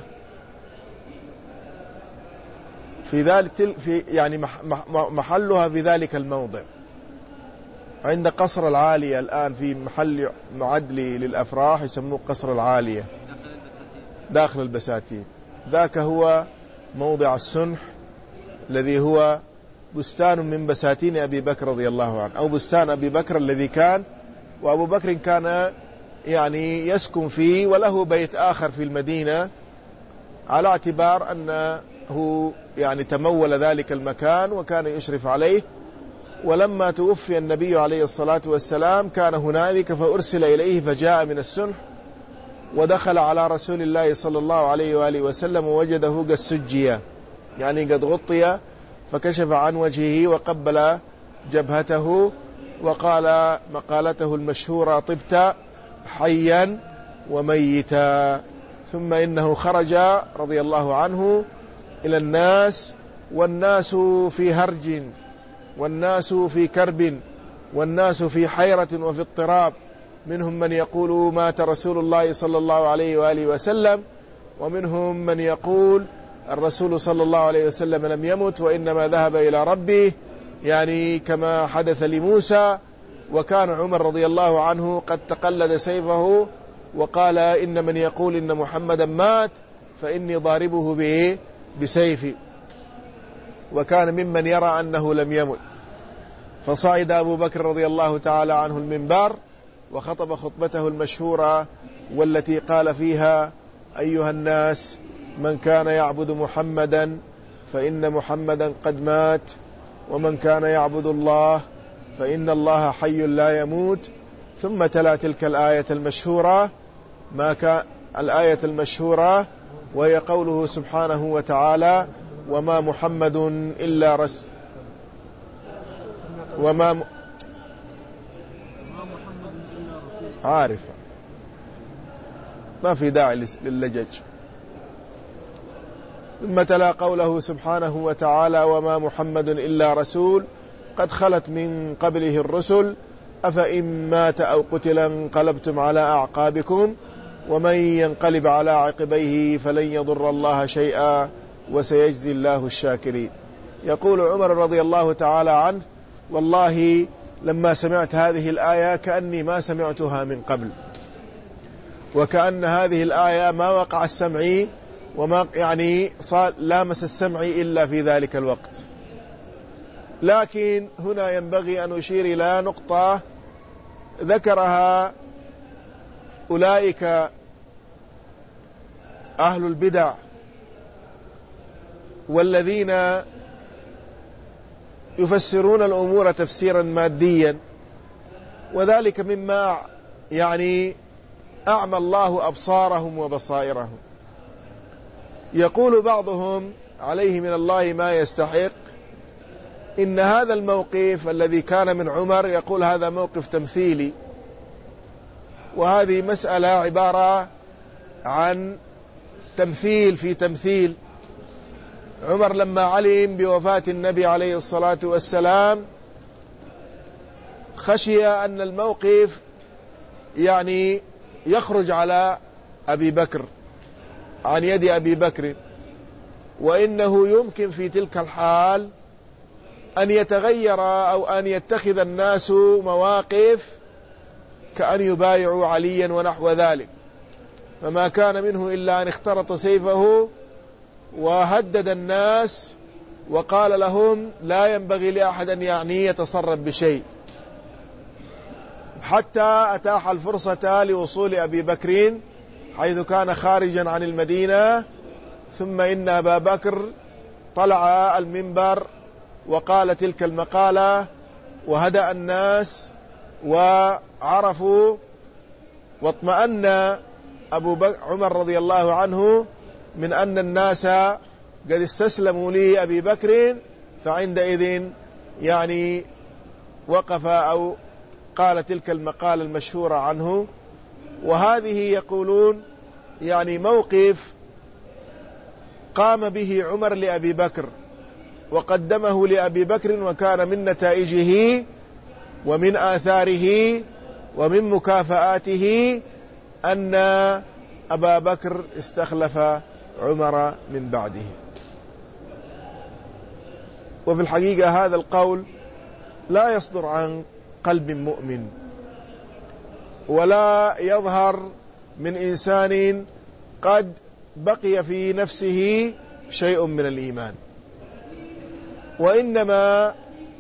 في ذلك يعني محلها في ذلك الموضع عند قصر العالية. الآن في محل معد للأفراح يسموه قصر العالية داخل البساتين. ذاك هو موضع السنح الذي هو بستان من بساتين أبي بكر رضي الله عنه، أو بستان أبي بكر الذي كان، وأبو بكر كان يعني يسكن فيه، وله بيت آخر في المدينة على اعتبار أنه يعني تمول ذلك المكان وكان يشرف عليه. ولما توفي النبي عليه الصلاة والسلام كان هنالك فأرسل إليه فجاء من السنح ودخل على رسول الله صلى الله عليه وآله وسلم ووجده قد سجي، يعني قد غطي، فكشف عن وجهه وقبل جبهته وقال مقالته المشهورة طبت حيا وميتا. ثم إنه خرج رضي الله عنه إلى الناس والناس في هرج، والناس في كرب، والناس في حيرة وفي اضطراب. منهم من يقول مات رسول الله صلى الله عليه وآله وسلم، ومنهم من يقول الرسول صلى الله عليه وسلم لم يمت وإنما ذهب إلى ربه، يعني كما حدث لموسى. وكان عمر رضي الله عنه قد تقلد سيفه وقال إن من يقول إن محمدا مات فإني ضاربه بسيفي، وكان ممن يرى أنه لم يمت. فصعد أبو بكر رضي الله تعالى عنه المنبر وخطب خطبته المشهورة، والتي قال فيها: أيها الناس، من كان يعبد محمدا فإن محمدا قد مات، ومن كان يعبد الله فإن الله حي لا يموت. ثم تلا تلك الآية المشهورة، الآية المشهورة، وهي قوله سبحانه وتعالى: وما محمد إلا رسول عارفة، ما في داعي للجج. ثم تلا قوله سبحانه وتعالى: وما محمد إلا رسول قد خلت من قبله الرسل أفإن مات أو قتل انقلبتم على أعقابكم ومن ينقلب على عقبيه فلن يضر الله شيئا وسيجزي الله الشاكرين. يقول عمر رضي الله تعالى عنه: والله لما سمعت هذه الآية كأني ما سمعتها من قبل، وكأن هذه الآية ما وقع السمعي وما لامس السمعي إلا في ذلك الوقت. لكن هنا ينبغي أن أشير إلى نقطة ذكرها أولئك أهل البدع والذين يفسرون الأمور تفسيرا ماديا، وذلك مما أعمى الله أبصارهم وبصائرهم. يقول بعضهم عليه من الله ما يستحق إن هذا الموقف الذي كان من عمر، يقول هذا موقف تمثيلي، وهذه مسألة عبارة عن تمثيل في تمثيل. عمر لما علم بوفاة النبي عليه الصلاة والسلام خشي أن الموقف يخرج على أبي بكر، عن يد أبي بكر، وإنه يمكن في تلك الحال أن يتغير أو أن يتخذ الناس مواقف كأن يبايعوا عليا ونحو ذلك. فما كان منه إلا أن اخترط سيفه وهدد الناس وقال لهم لا ينبغي لأحد أن يتصرف بشيء، حتى أتاح الفرصة لوصول أبي بكر حيث كان خارجا عن المدينة. ثم إن أبا بكر طلع المنبر وقال تلك المقالة، وهدأ الناس وعرفوا، واطمأن عمر رضي الله عنه من أن الناس قد استسلموا لأبي بكر. فعندئذ وقف أو قال تلك المقالة المشهورة عنه. وهذه يقولون موقف قام به عمر لأبي بكر وقدمه لأبي بكر، وكان من نتائجه ومن آثاره ومن مكافآته أن أبا بكر استخلف عمر من بعده. وفي الحقيقة هذا القول لا يصدر عن قلب مؤمن، ولا يظهر من إنسان قد بقي في نفسه شيء من الإيمان، وإنما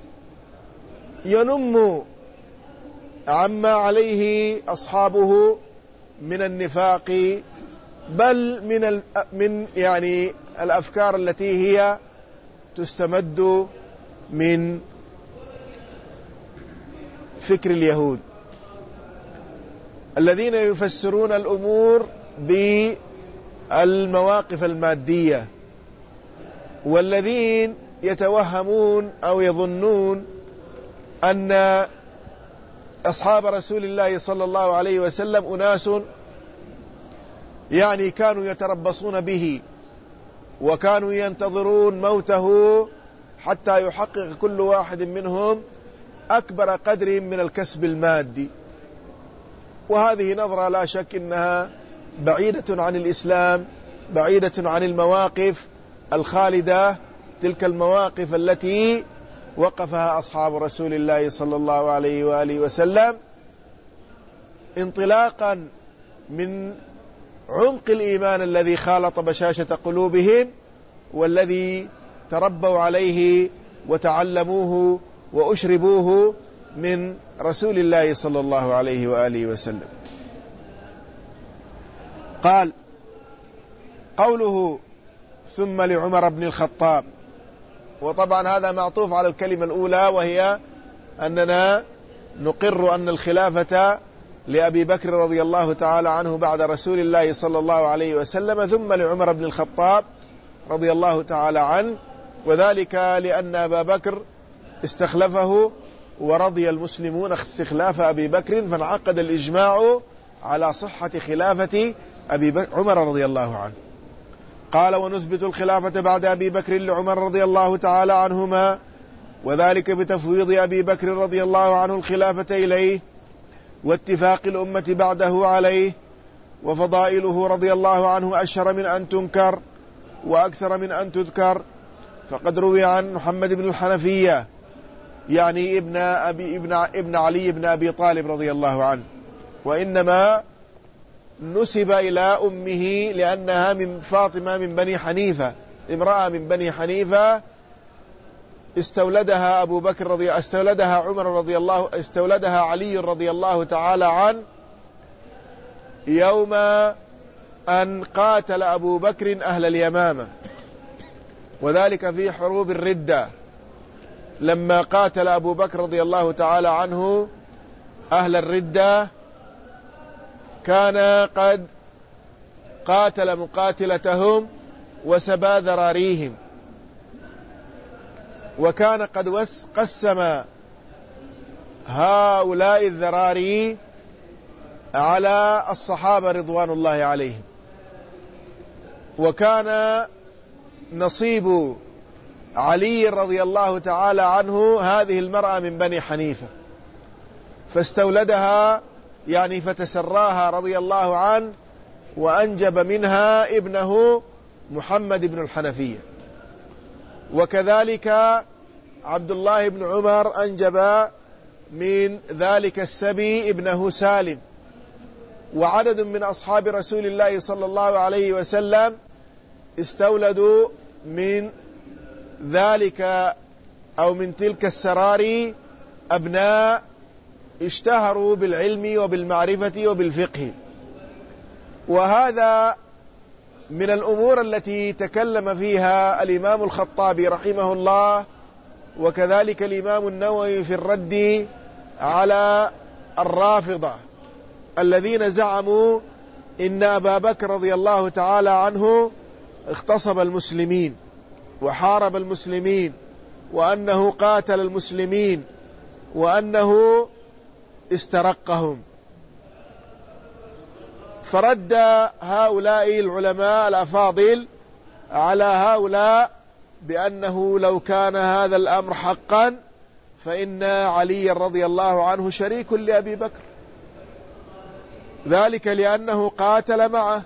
ينم عما عليه أصحابه من النفاق، بل من الأفكار التي هي تستمد من فكر اليهود الذين يفسرون الأمور بالمواقف المادية، والذين يتوهمون أو يظنون أن أصحاب رسول الله صلى الله عليه وسلم أناس كانوا يتربصون به وكانوا ينتظرون موته حتى يحقق كل واحد منهم أكبر قدر من الكسب المادي. وهذه نظرة لا شك أنها بعيدة عن الإسلام، بعيدة عن المواقف الخالدة، تلك المواقف التي وقفها أصحاب رسول الله صلى الله عليه وآله وسلم انطلاقا من عمق الإيمان الذي خالط بشاشة قلوبهم والذي تربوا عليه وتعلموه وأشربوه من رسول الله صلى الله عليه وآله وسلم. قال قوله ثم لعمر بن الخطاب، وطبعا هذا معطوف على الكلمة الأولى، وهي أننا نقر أن الخلافة لأبي بكر رضي الله تعالى عنه بعد رسول الله صلى الله عليه وسلم، ثم لعمر بن الخطاب رضي الله تعالى عنه، وذلك لأن أبا بكر استخلفه ورضي المسلمون استخلاف أبي بكر، فانعقد الإجماع على صحة خلافة عمر رضي الله عنه. قال ونثبت الخلافة بعد أبي بكر لعمر رضي الله تعالى عنهما، وذلك بتفويض أبي بكر رضي الله عنه الخلافة إليه، واتفاق الأمة بعده عليه، وفضائله رضي الله عنه أشهر من أن تنكر وأكثر من أن تذكر. فقد روي عن محمد بن الحنفية يعني ابن علي بن أبي طالب رضي الله عنه، وإنما نسب إلى أمه لأنها من فاطمة من بني حنيفة، امرأة من بني حنيفة استولدها علي رضي الله تعالى عنه يوم أن قاتل أبو بكر أهل اليمامة، وذلك في حروب الردة، لما قاتل أبو بكر رضي الله تعالى عنه أهل الردة كان قد قاتل مقاتلتهم وسبى ذراريهم، وكان قد قسم هؤلاء الذراري على الصحابة رضوان الله عليهم، وكان نصيب علي رضي الله تعالى عنه هذه المرأة من بني حنيفة، فاستولدها يعني فتسراها رضي الله عنه، وأنجب منها ابنه محمد بن الحنفية. وكذلك عبد الله بن عمر أنجب من ذلك السبي ابنه سالم، وعدد من أصحاب رسول الله صلى الله عليه وسلم استولدوا من ذلك أو من تلك السراري أبناء اشتهروا بالعلم وبالمعرفة وبالفقه. وهذا من الأمور التي تكلم فيها الإمام الخطابي رحمه الله، وكذلك الإمام النووي في الرد على الرافضة الذين زعموا إن أبا بكر رضي الله تعالى عنه اغتصب المسلمين وحارب المسلمين، وأنه قاتل المسلمين، وأنه استرقهم. فرد هؤلاء العلماء الأفاضل على هؤلاء بأنه لو كان هذا الأمر حقا فإن علي رضي الله عنه شريك لأبي بكر، ذلك لأنه قاتل معه،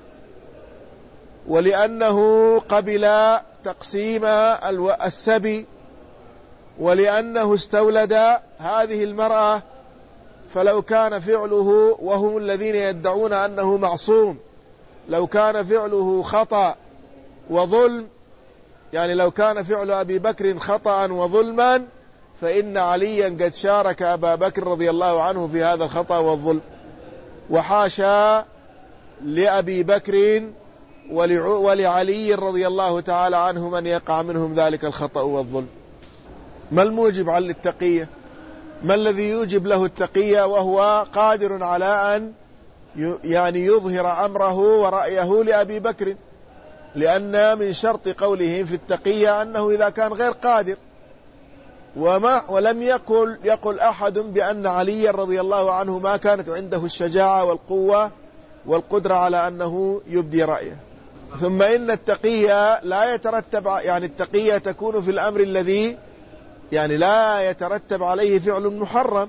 ولأنه قبل تقسيم السبي، ولأنه استولد هذه المرأة. فلو كان فعله، وهم الذين يدعون أنه معصوم، لو كان فعله خطأ وظلم، يعني لو كان فعل أبي بكر خطأ وظلما، فإن عليا قد شارك أبا بكر رضي الله عنه في هذا الخطأ والظلم، وحاشا لأبي بكر ولعلي رضي الله تعالى عنهم أن يقع منهم ذلك الخطأ والظلم. ما الموجب على التقية؟ ما الذي يوجب له التقية وهو قادر على أن يعني يظهر أمره ورأيه لأبي بكر؟ لأن من شرط قولهم في التقية أنه إذا كان غير قادر، ولم يقل أحد بأن علي رضي الله عنه ما كانت عنده الشجاعة والقوة والقدرة على أنه يبدي رأيه. ثم إن التقية لا يترتب، يعني التقية تكون في الأمر الذي يعني لا يترتب عليه فعل محرم.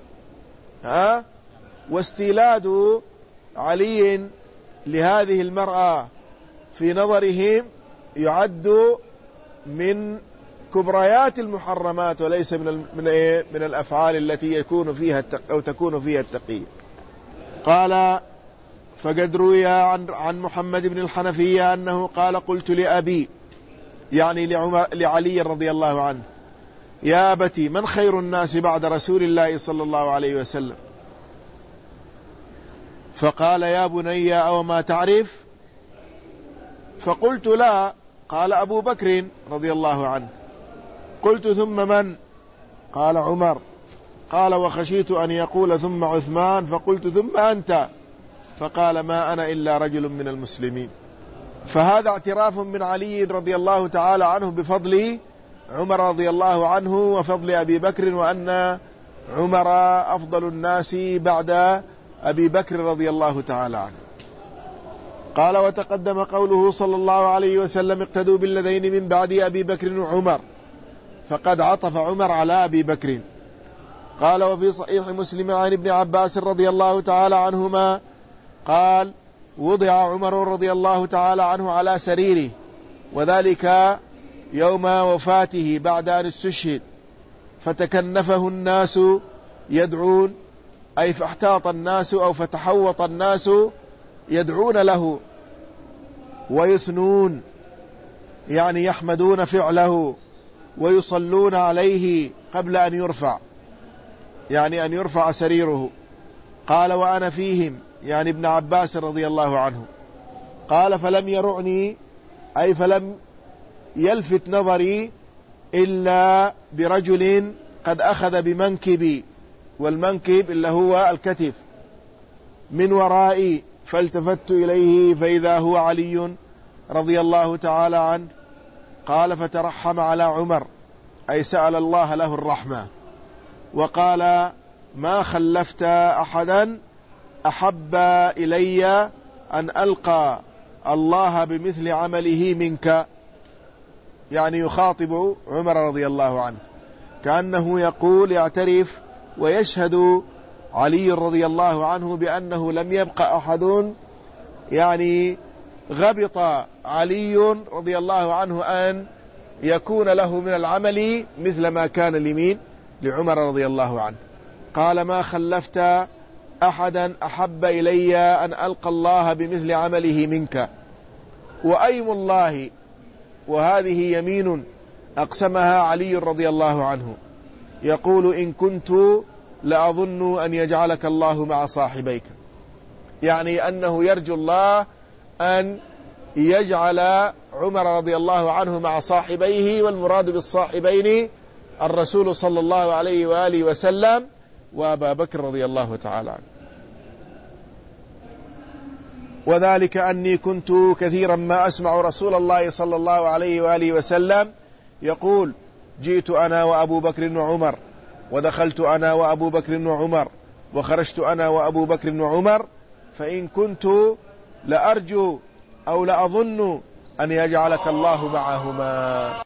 واستيلاد علي لهذه المرأة في نظرهم يعد من كبريات المحرمات وليس من الأفعال التي يكون فيها أو تكون فيها التقية. قال: فقد روي عن محمد بن الحنفية أنه قال: قلت لأبي، يعني لعلي رضي الله عنه: يا أبتي، من خير الناس بعد رسول الله صلى الله عليه وسلم؟ فقال: يا بني، أو ما تعرف؟ فقلت: لا. قال: أبو بكر رضي الله عنه. قلت: ثم من؟ قال: عمر. قال: وخشيت أن يقول ثم عثمان، فقلت: ثم أنت؟ فقال: ما أنا إلا رجل من المسلمين. فهذا اعتراف من علي رضي الله تعالى عنه بفضل عمر رضي الله عنه وفضل أبي بكر، وأن عمر أفضل الناس بعد أبي بكر رضي الله تعالى عنه. قال: وتقدم قوله صلى الله عليه وسلم: اقتدوا بالذين من بعد أبي بكر وعمر، فقد عطف عمر على أبي بكر. قال: وفي صحيح مسلم عن ابن عباس رضي الله تعالى عنهما قال: وضع عمر رضي الله تعالى عنه على سريره، وذلك يوم وفاته بعد أن استشهد، فتكنفه الناس يدعون، أي فاحتاط الناس أو فتحوط الناس يدعون له ويثنون، يعني يحمدون فعله ويصلون عليه قبل أن يرفع، يعني أن يرفع سريره. قال: وأنا فيهم، يعني ابن عباس رضي الله عنه. قال: فلم يرعني، أي فلم يلفت نظري إلا برجل قد أخذ بمنكبي، والمنكب اللي هو الكتف، من ورائي، فالتفت إليه فإذا هو علي رضي الله تعالى عنه. قال: فترحم على عمر، أي سأل الله له الرحمة، وقال: ما خلفت أحدا أحب إلي أن ألقى الله بمثل عمله منك، يعني يخاطب عمر رضي الله عنه، كأنه يقول يعترف ويشهد علي رضي الله عنه بأنه لم يبقى أحد يعني غبط علي رضي الله عنه أن يكون له من العمل مثل ما كان لمين؟ لعمر رضي الله عنه. قال: ما خلفت أحدا أحب إلي أن ألقى الله بمثل عمله منك. وأيم الله، وهذه يمين أقسمها علي رضي الله عنه، يقول: إن كنت لأظن أن يجعلك الله مع صاحبيك، يعني أنه يرجو الله أن يجعل عمر رضي الله عنه مع صاحبيه، والمراد بالصاحبين الرسول صلى الله عليه وآله وسلم وأبا بكر رضي الله تعالى عنه. وذلك أني كنت كثيرا ما أسمع رسول الله صلى الله عليه وآله وسلم يقول: جئت أنا وأبو بكر وعمر، ودخلت أنا وأبو بكر وعمر، وخرجت أنا وأبو بكر وعمر، فإن كنت لأرجو أو لأظن أن يجعلك الله معهما.